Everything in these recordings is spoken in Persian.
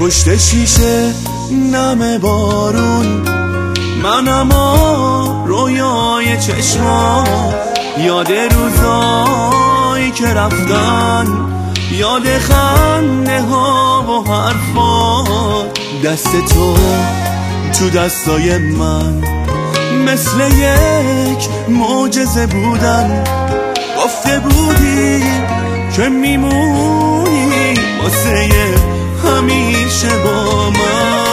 پشت شیشه نم بارون، من اما رویای چشما، یاد روزایی که رفتن، یاد خنده ها و حرفات. دست تو دستای من مثل یک معجزه بودن، گفته بودی که میمونی واسه همیشه با من.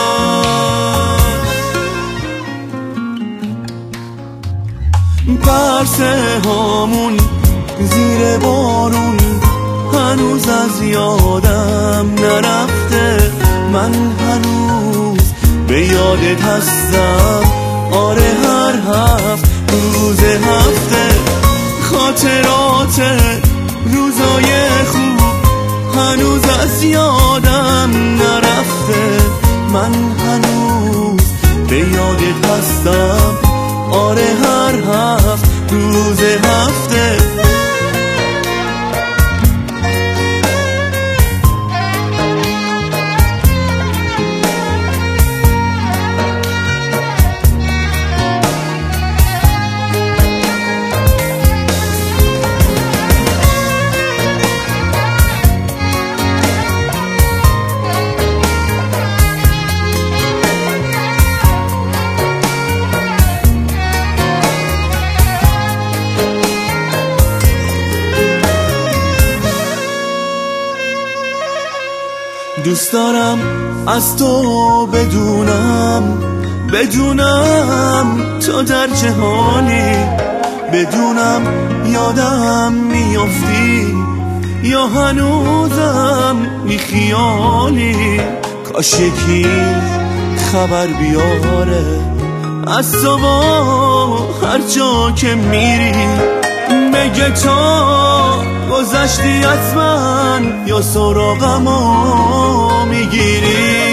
پرسه هامون زیر بارون هنوز از یادم نرفته، من هنوز به یادت هستم. آره هر هفت روز هفته خاطرات روزای خوب هنوز از یادم نرفته، من هنوز به یادت هستم. آره هر هفت روز هفته. دوست دارم از تو بدونم تو در جهانی، بدونم یادم میافتی یا هنوزم بیخیالی. کاش یکی خبر بیاره از تو با هر جا که میری، بگه تا گذشتی از من یا سراغمو میگیری.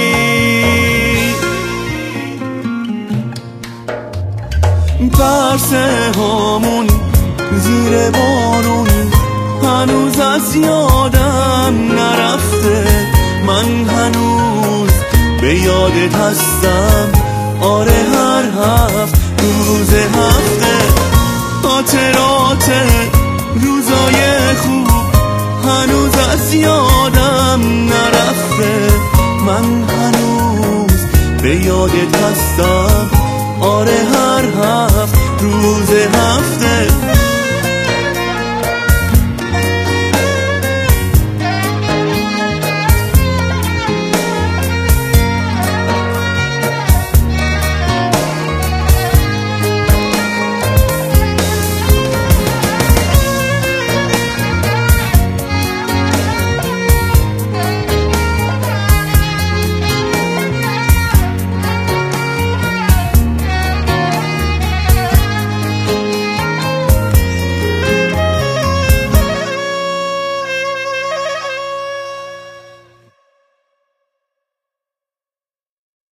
پرسه هامون زیر بارون هنوز از یادم نرفته، من هنوز به یادت هستم. آره هر هفت روز هفته خاطرات روزای خوب هنوز از یادم نرفته، من هنوز به یادت هستم. آره هر